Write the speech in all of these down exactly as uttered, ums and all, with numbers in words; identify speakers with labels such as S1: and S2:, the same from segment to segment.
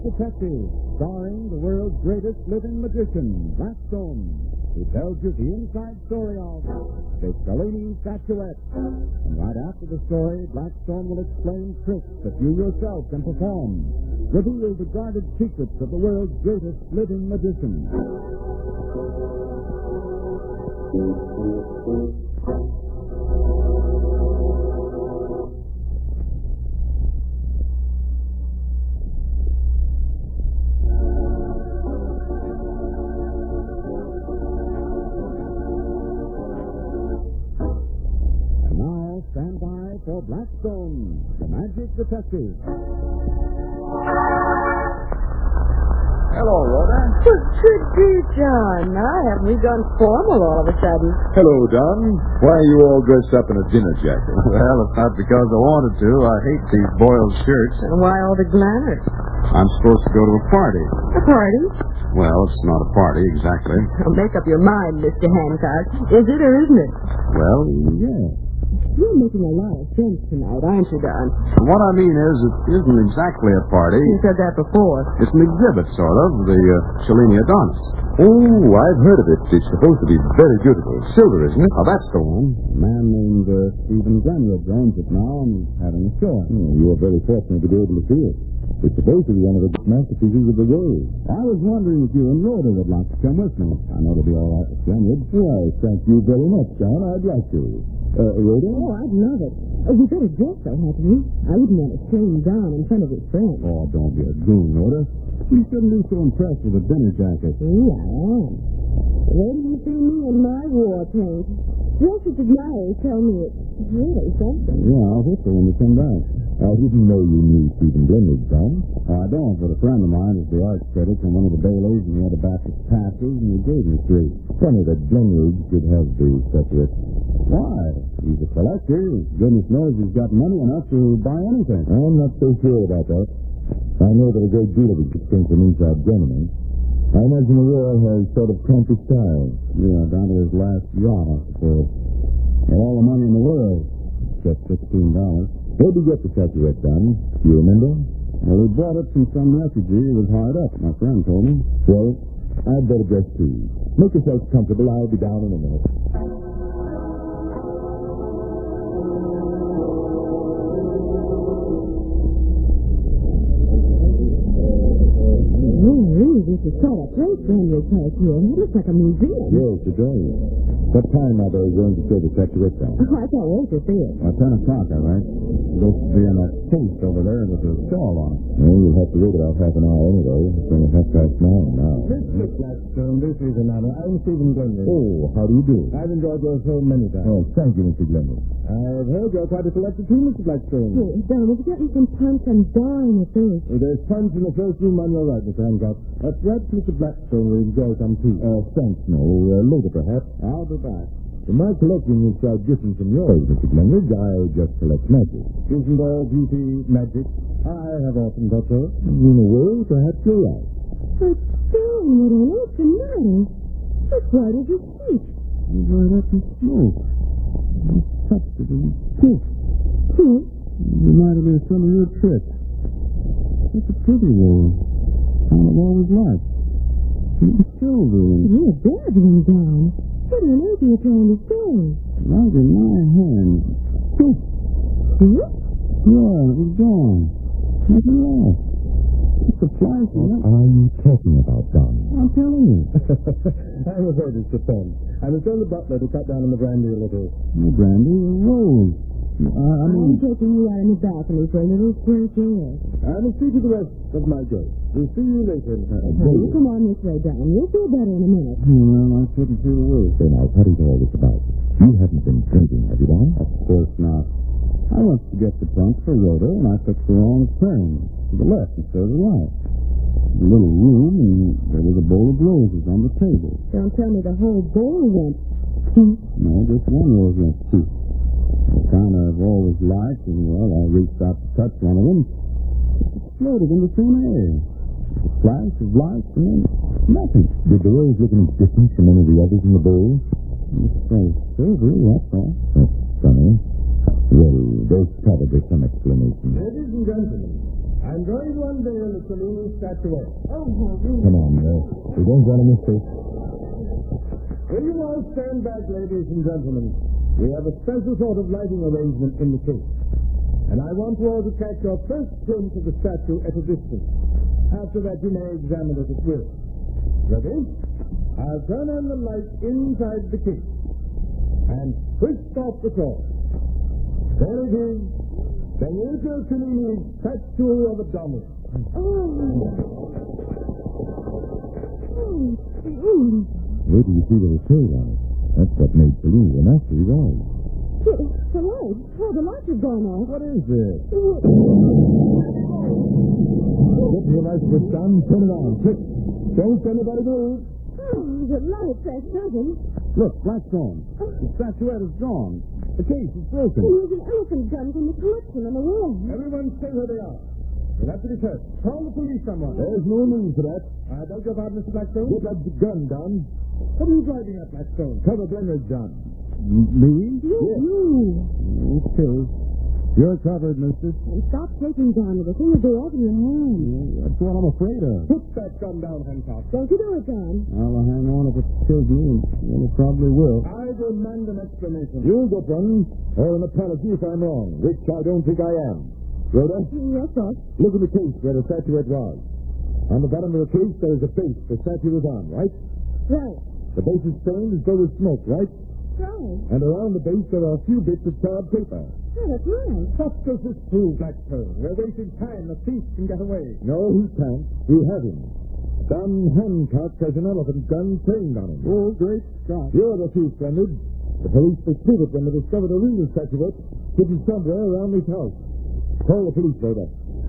S1: Detective, starring the world's greatest living magician, Blackstone, who tells you the inside story of the Cellini statuette. And right after the story, Blackstone will explain tricks that you yourself can perform, reveal the guarded secrets of the world's greatest living magician. Stand by for Blackstone, the Magic Detective.
S2: Hello, Rhoda.
S3: Well, good day, John. Now, haven't we gone formal all of a sudden?
S2: Hello, Don. Why are you all dressed up in a dinner jacket?
S4: Well, it's not because I wanted to. I hate these boiled shirts.
S3: And why all the glamour?
S4: I'm supposed to go to a party.
S3: A party?
S4: Well, it's not a party, exactly.
S3: Now, make up your mind, Mister Hancock. Is it or isn't it?
S4: Well, yeah.
S3: You're making a lot of sense tonight, aren't you, Don?
S4: What I mean is, it isn't exactly a party.
S3: You said that before.
S4: It's an exhibit, sort of, the uh, Cellini Adonis.
S2: Oh, I've heard of it. It's supposed to be very beautiful. Silver, isn't it?
S4: Oh, that's the one.
S1: A man named uh, Stephen Glenwood owns it now and is having a show.
S2: Oh, you're very fortunate to be able to see it. It's supposed to be one of the masterpieces of the world.
S1: I was wondering if you and Rhoda would like to come with me. I know it'll be all right with Glenwood.
S2: Why, thank you very much, John. I'd like to. Uh, Rhoda?
S3: Oh, I'd love it. Oh, you better dress so, hadn't you? I wouldn't want to shame Don in front of his friends.
S2: Oh, don't be a goon, Rhoda. You shouldn't be so impressed with a dinner jacket.
S3: Yeah, I am. Where do you see me in my war paint? Joseph admirers tell me it's really something.
S2: Yeah, I'll hope so when you come back. I didn't know you knew Stephen Glenwood, John.
S1: I don't, but a friend of mine is the arts critic on one of the Baileys, and he had a batch of passes, and he gave me three.
S2: Funny that Glenwood should have the statuette.
S1: Why? He's a collector. Goodness knows he's got money enough to buy anything.
S2: I'm not so sure about that. I know that a great deal of it comes from inside Germany. I imagine the war has sort of cramped his style.
S1: Yeah, down to his last yacht, I suppose. And all the money in the world, except sixteen dollars.
S2: Where did you get the statuette, John? Do you remember?
S1: Well, he bought it from some refugee who was hard up. My friend told me.
S2: Well, I'd better dress too. Make yourself comfortable. I'll be down in a minute.
S3: Oh, really, this is quite a place, Daniel Park here. It looks like a museum.
S2: Yes, it does. What time are they going to show the statuette, John?
S3: Oh, I can't wait to see it.
S1: Well, ten o'clock, all right. Supposed to be in that case over there with a shawl on it.
S2: Well, you'll have to wait about half an hour anyway. It's only half past nine now.
S1: Mister Blackstone, this is another. I'm Stephen Glenwood.
S2: Oh, how do you do?
S1: I've enjoyed your show many times.
S2: Oh, thank you, Mister Glenwood.
S1: I've heard you're quite a collector too, Mister Blackstone.
S3: Here, Don, have you got me some punch? I'm dying of thirst.
S1: Well, there's punch in the first room on your right, Mister Hancock. Uh, perhaps Mister Blackstone will enjoy some tea.
S2: Uh, thanks, no. Uh, later, perhaps.
S1: I'll be back.
S2: Well, my collecting is quite different from yours, Mister Glenwood. I just collect magic.
S1: Isn't all beauty magic? I have often thought so.
S2: In a way, perhaps you're right.
S3: But, Don, what on earth's the matter? It's white as a sheet.
S1: You burned up in smoke. I touched it and kissed.
S3: Kiss?
S1: It reminded me of some of your tricks. It's a pretty roll. Kind of always liked. It was silver and
S3: You're babbling, Don. What on earth are you trying to say?
S1: right in my hand. Kiss.
S3: Kiss?
S1: Yeah, it was gone. Nothing left. Just a flash of
S2: What
S1: it.
S2: are you talking about, Don?
S1: I'm telling you. I'm afraid it's the pen. I was telling the butler to cut down on the brandy a little. No brandy, a rose. I, I
S3: I'm
S1: mean,
S3: taking you out in the balcony for a little fresh air.
S1: I will see to the rest of my guests. We'll see you later. Uh,
S3: Now, you come on this way, Don. You'll feel better in a minute.
S1: well, I couldn't feel a word.
S2: Say now, what is all this about? You haven't been drinking, have you, Don?
S1: Of course not. I went to get the trunk for Rhoda, and I took the wrong turn. To the left instead of the right. A little room, and there was a bowl of roses on the table.
S3: Don't tell me the whole bowl went pink.
S1: No, just one rose went poof. I kind of always liked, and, well, I reached out to touch one of them. It exploded into thin air. A flash of light, and then nothing.
S2: Did the rose look any different from any of the others in the bowl?
S1: It's so silver, that's all.
S2: That's funny. Well, there's probably some explanation.
S1: Ladies and gentlemen, I I'm going to unveil the Cellini statuette.
S3: Oh, Henry.
S2: Come on, Mel. We don't want to miss this.
S1: Will you all stand back, ladies and gentlemen? We have a special sort of lighting arrangement in the case. And I want you all to catch your first glimpse of the statue at a distance. After that, you may examine it at will. Ready? I'll turn on the light inside the case and twist off the top. There it is. Benito Cellini's statue of Adonis.
S3: Oh. Oh.
S2: Where do you see the tail on it? That's what made Cellini an actor he was.
S3: The, the light. Oh, the lights have gone off.
S2: What is this?
S3: Oh,
S2: Get your lights switched on. Turn it on. Quick. Don't let anybody move.
S3: the lights are shutting.
S1: Look, Blackstone. The statuette is gone. The case is broken.
S3: There's an elephant gun from the collection on the wall.
S1: Everyone stay where they are. We'll have to be searched. Call the police, someone.
S2: There's no need for that.
S1: I beg your pardon, Mister Blackstone.
S2: Get that gun down.
S1: What are you driving at, Blackstone?
S2: Cover Blenhead, John.
S1: Me?
S3: You,
S2: Yes.
S3: you.
S1: Okay. You're covered, mister.
S3: And stop taking down with the thing will go over your hand.
S1: That's what I'm afraid of. Put that gun down, Hancock.
S3: Don't you do it, Don.
S1: I'll hang on if it kills me, and well, it probably will. I demand an explanation.
S2: You'll get one, or an apology if I'm wrong, which I don't think I am. Rhoda,
S3: Yes, boss.
S2: look at the case where the statuette was. On the bottom of the case, there's a base the statue was on, right?
S3: Right.
S2: The base is stained as though with smoke, right?
S3: Right.
S2: And around the base, there are a few bits of charred paper.
S3: Yeah, that's right.
S1: What does this prove, Blackstone? We're wasting time. The thief can get away.
S2: No, he can't. We have him. Don Hancock has an elephant gun trained on him.
S1: Oh, great Scott.
S2: You're the thief, Brendan. The police pursued it when they discovered a real statuette hidden somewhere around this house. Call the police, Rhoda.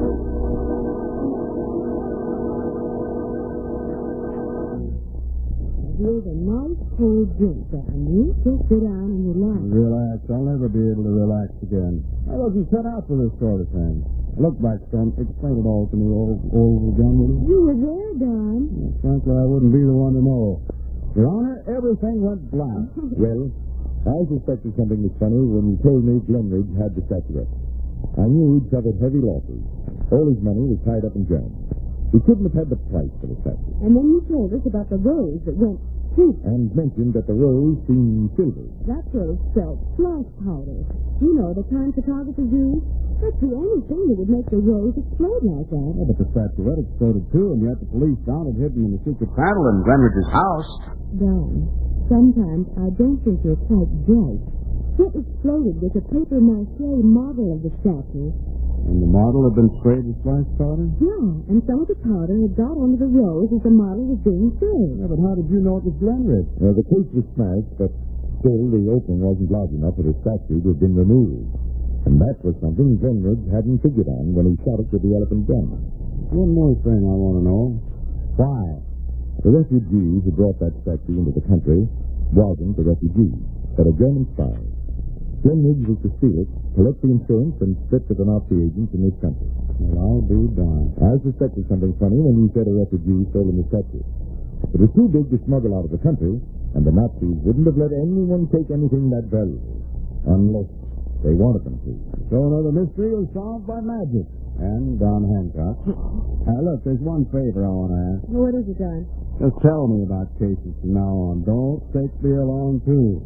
S3: Here's a nice cold drink, Don. You just sit down and relax.
S1: Relax. I'll never be able to relax again. I wasn't set out for this sort of thing. Look, Blackstone, explain it all to me over, over again, will you?
S3: You were there, Don.
S1: Well, frankly, I wouldn't be the one to know. Your Honor, everything went black.
S2: Well, I suspected something was funny when you told me Glenridge had the statuette. I knew he'd suffered heavy losses. All his money was tied up in jam. He couldn't have had the price for the statue.
S3: And then you told us about the rose that went poof.
S2: And mentioned that the rose seemed silver.
S3: That rose spelled flash powder. You know, the kind photographers use. That's the only thing that would make the rose explode like that.
S1: Yeah, but the statuette exploded too, and yet the police found it hidden in the secret panel in Glenridge's house.
S3: Don, sometimes I don't think you're quite bright. What exploded was a paper mache model of the statue.
S1: And the model had been sprayed with flash powder?
S3: Yeah, and some of the powder had got onto the rose as the model was being filled.
S1: Yeah, but how did you know it was Glenridge?
S2: Well, the case was smashed, but still the opening wasn't large enough for the statue to have been removed. And that was something Glenridge hadn't figured on when he shot it with the elephant gun.
S1: One more thing I want to know. Why?
S2: The refugees who brought that statue into the country wasn't the refugees, but a German spy. Glenridge was to steal it, collect the insurance, and split with the Nazi agents in this country.
S1: Well, I'll be darned.
S2: I suspected something funny when you said a refugee stole the statue. It was too big to smuggle out of the country, and the Nazis wouldn't have let anyone take anything that valuable, unless they wanted them to.
S1: So another mystery was solved by magic. And Don Hancock. uh, look, there's one favor I want to ask.
S3: What is it, Don?
S1: Just tell me about cases from now on. Don't take me along, too.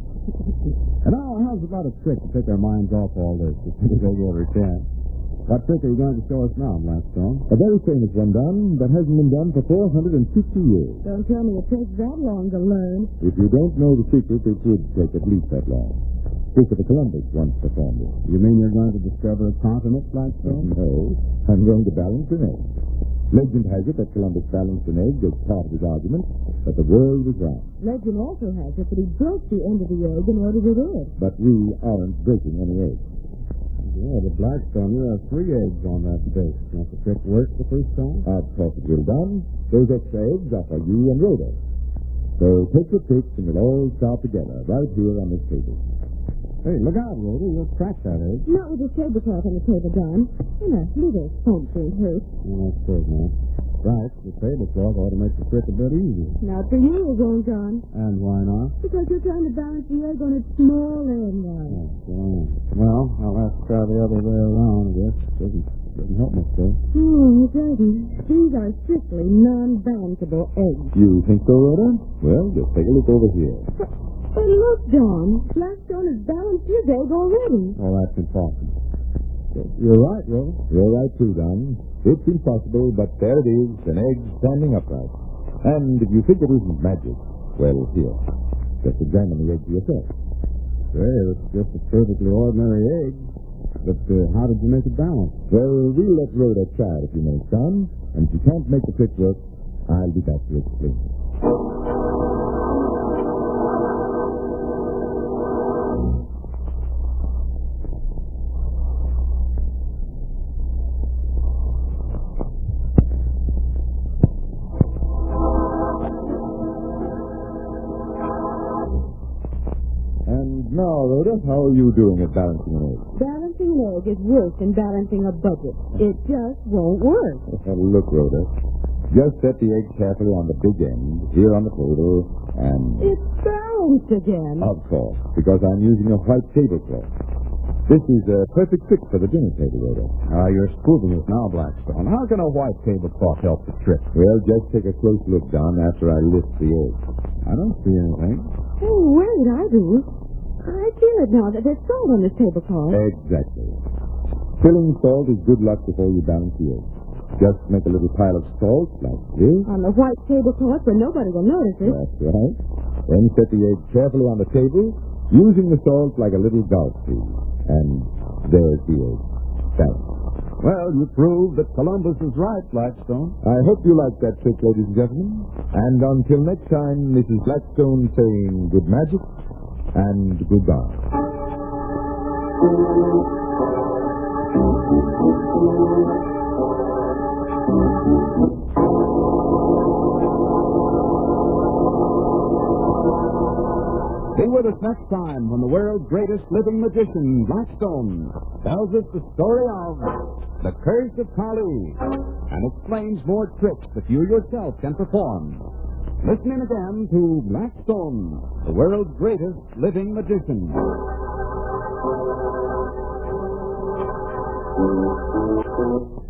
S1: And now, how's about a trick to take our minds off all this, if we go over a chance? What trick are you going to show us now, Blackstone?
S2: A very famous one, Don, that hasn't been done for four hundred fifty years.
S3: Don't tell me it takes that long to learn.
S2: If you don't know the secret, it would take at least that long. Christopher Columbus once performed it.
S1: You mean you're going to discover a continent, Blackstone?
S2: No, I'm going to balance an egg. Legend has it that Columbus balanced an egg as part of his argument that the world was round.
S3: Legend also has it that he broke the end of the egg in order to do it.
S2: But we aren't breaking any eggs.
S1: Yeah, but Blackstone, you have three eggs on that base. Don't the trick work the first time?
S2: Of course it will, Don. Those extra eggs are for you and Rhoda. So take your picks and we'll all start together right here on this table.
S1: Hey, look out, Rhoda. You'll crack that egg.
S3: Not with this tablecloth on the table, Don. In a little something hurt.
S1: Well, I suppose not. Right, the tablecloth ought to make the trick a bit easier.
S3: Not for you, old John.
S1: And why not?
S3: Because you're trying to balance the egg on its small end, Don.
S1: Oh, well, I'll have to try the other way around, I guess. Doesn't Doesn't help much, though.
S3: Hmm, it doesn't. These are strictly non-balanceable eggs.
S2: You think so, Rhoda? Well, just take a look over here.
S3: But, but look, Don. Blackstone has balanced his egg already.
S1: Oh, that's impossible. You're right, Rhoda.
S2: You're right, too, Don. It's impossible, but there it is, an egg standing upright. And if you think it isn't magic, well, here. Just examine the egg for yourself.
S1: Say, it's just a perfectly ordinary egg. But uh, how did you make it balance?
S2: Well, we'll let Rhoda try it a few minutes, Don. And if she can't make the trick work, I'll be back to explain. And now, Rhoda, how are you doing at balancing an egg?
S3: Balancing an egg is worse than balancing a budget. It just won't work.
S2: Look, Rhoda, just set the egg carefully on the big end, here on the table, and...
S3: It's balanced again.
S2: Of course, because I'm using a white tablecloth. This is a perfect fit for the dinner table, Rhoda.
S1: Ah, you're spoofing us now, Blackstone. How can a white tablecloth help the trick?
S2: Well, just take a close look, Don, after I lift the egg.
S1: I don't see anything.
S3: Oh, wait, I do. I feel it now that there's salt on this tablecloth.
S2: Exactly. Filling salt is good luck before you balance the egg. Just make a little pile of salt, like this.
S3: On the white tablecloth where nobody will notice it.
S2: That's right. Then set the egg carefully on the table, using the salt like a little golf tee. And there's the egg. Balanced.
S1: Well, you proved that Columbus is right, Blackstone.
S2: I hope you like that trick, ladies and gentlemen. And until next time, this is Blackstone saying good magic and goodbye.
S1: Be with us next time when the world's greatest living magician, Blackstone, tells us the story of The Curse of Kali and explains more tricks that you yourself can perform. Listen in again to Blackstone, the world's greatest living magician.